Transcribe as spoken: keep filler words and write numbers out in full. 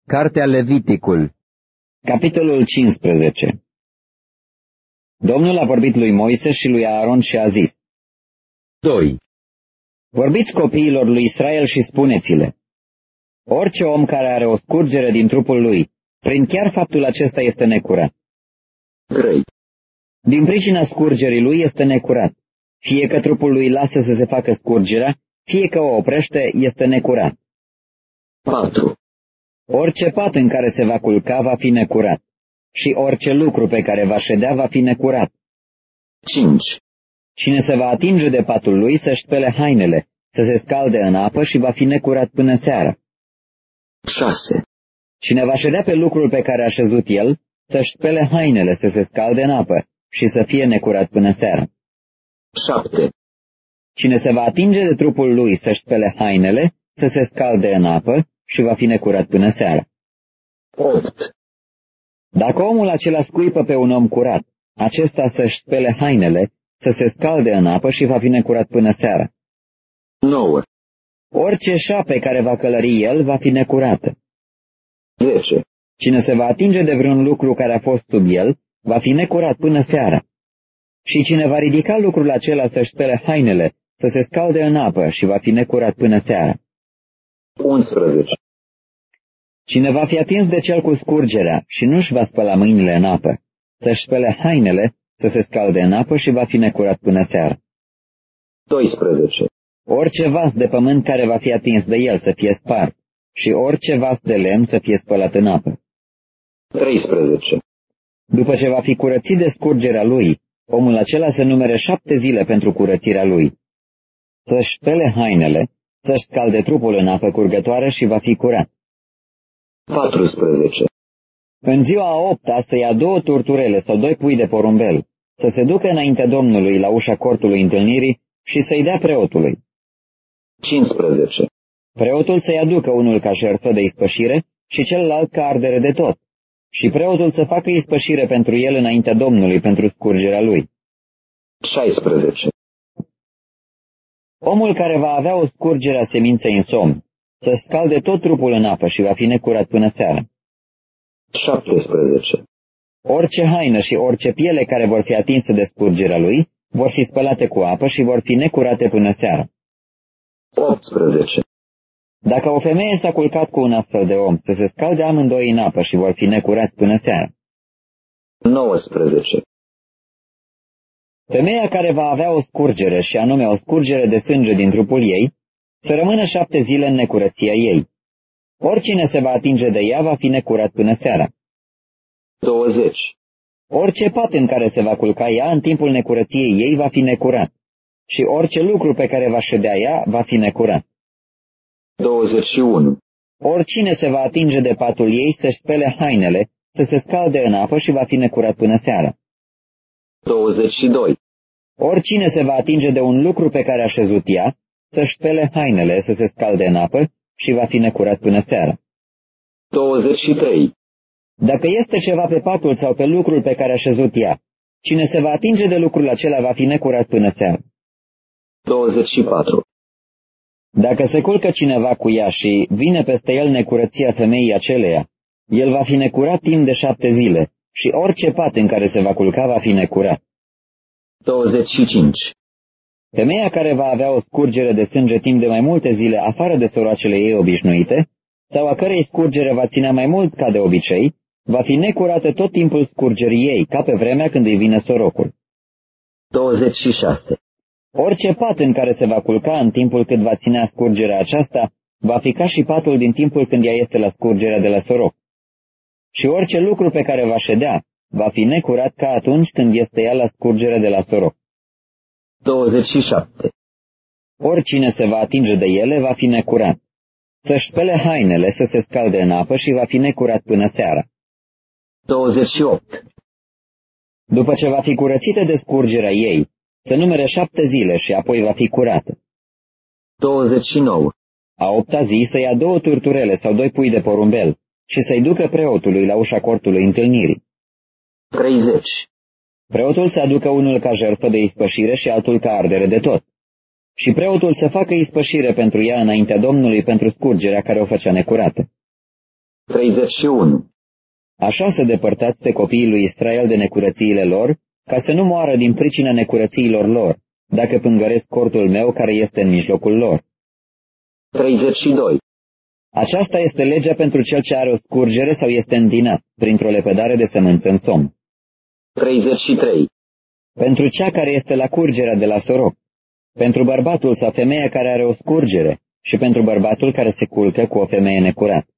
Cartea Leviticul. Capitolul cincisprezece. Domnul a vorbit lui Moise și lui Aaron și a zis: doi. Vorbiți copiilor lui Israel și spuneți-le: orice om care are o scurgere din trupul lui, prin chiar faptul acesta este necurat. trei. Din pricina scurgerii lui este necurat. Fie că trupul lui lasă să se facă scurgerea, fie că o oprește, este necurat. patru. Orice pat în care se va culca va fi necurat, și orice lucru pe care va ședea va fi necurat. cinci. Cine se va atinge de patul lui să-și spele hainele, să se scalde în apă și va fi necurat până seara. șase. Cine va ședea pe lucrul pe care a șezut el, să-și spele hainele, să se scalde în apă și să fie necurat până seara. șapte. Cine se va atinge de trupul lui să-și spele hainele, să se scalde în apă și va fi necurat până seara. opt. Dacă omul acela scuipă pe un om curat, acesta să-și spele hainele, să se scalde în apă și va fi necurat până seara. nouă. Orice șape care va călări el va fi necurată. zece. Cine se va atinge de vreun lucru care a fost sub el, va fi necurat până seara. Și cine va ridica lucrul acela să-și spele hainele, să se scalde în apă și va fi necurat până seara. unsprezece. Cine va fi atins de cel cu scurgerea și nu-și va spăla mâinile în apă, să-și spele hainele, să se scalde în apă și va fi necurat până seara. doisprezece. Orice vas de pământ care va fi atins de el să fie spart și orice vas de lemn să fie spălat în apă. treisprezece. După ce va fi curățit de scurgerea lui, omul acela se numere șapte zile pentru curățirea lui. Să-și spele hainele, să-și scalde trupul în apă curgătoare și va fi curat. patrusprezece. În ziua a opta să ia două turturele sau doi pui de porumbel, să se ducă înaintea Domnului la ușa cortului întâlnirii și să-i dea preotului. cincisprezece. Preotul să-i aducă unul ca jertfă de ispășire și celălalt ca ardere de tot, și preotul să facă ispășire pentru el înaintea Domnului pentru scurgerea lui. șaisprezece. Omul care va avea o scurgere a seminței în somn, să scalde tot trupul în apă și va fi necurat până seara. șaptesprezece. Orice haină și orice piele care vor fi atinse de scurgerea lui, vor fi spălate cu apă și vor fi necurate până seara. optsprezece. Dacă o femeie s-a culcat cu un astfel de om, să se scalde amândoi în apă și vor fi necurați până seara. nouăsprezece. Femeia care va avea o scurgere, și anume o scurgere de sânge din trupul ei, să rămână șapte zile în necurăția ei. Oricine se va atinge de ea va fi necurat până seara. douăzeci. Orice pat în care se va culca ea în timpul necurăției ei va fi necurat, și orice lucru pe care va ședea ea va fi necurat. douăzeci și unu. Oricine se va atinge de patul ei să-și spele hainele, să se scalde în apă și va fi necurat până seara. douăzeci și doi. Oricine se va atinge de un lucru pe care a șezut ea, să-și spele hainele, să se scalde în apă și va fi necurat până seara. douăzeci și trei. Dacă este ceva pe patul sau pe lucrul pe care a șezut ea, cine se va atinge de lucrul acela va fi necurat până seara. douăzeci și patru. Dacă se culcă cineva cu ea și vine peste el necurăția femeii aceleia, el va fi necurat timp de șapte zile și orice pat în care se va culca va fi necurat. douăzeci și cinci. Femeia care va avea o scurgere de sânge timp de mai multe zile afară de soroacele ei obișnuite, sau a cărei scurgere va ținea mai mult ca de obicei, va fi necurată tot timpul scurgerii ei, ca pe vremea când îi vine sorocul. douăzeci și șase. Orice pat în care se va culca în timpul cât va ținea scurgerea aceasta, va fi ca și patul din timpul când ea este la scurgerea de la soroc. Și orice lucru pe care va ședea, va fi necurat ca atunci când este ea la scurgerea de la soroc. douăzeci și șapte. Oricine se va atinge de ele va fi necurat. Să-și spele hainele, să se scalde în apă și va fi necurat până seara. douăzeci și opt. După ce va fi curățită de scurgerea ei, să numere șapte zile și apoi va fi curată. douăzeci și nouă. A opta zi să ia două turturele sau doi pui de porumbel și să-i ducă preotului la ușa cortului întâlnirii. treizeci. Preotul să aducă unul ca jertfă de ispășire și altul ca ardere de tot. Și preotul să facă ispășire pentru ea înaintea Domnului pentru scurgerea care o făcea necurată. treizeci și unu. Așa să depărtați pe copiii lui Israel de necurățiile lor, ca să nu moară din pricina necurățiilor lor, dacă pângăresc cortul meu care este în mijlocul lor. treizeci și doi. Aceasta este legea pentru cel ce are o scurgere sau este întinat, printr-o lepădare de sămânță în somn. treizeci și trei. Pentru cea care este la curgerea de la soroc, pentru bărbatul sau femeia care are o scurgere și pentru bărbatul care se culcă cu o femeie necurată.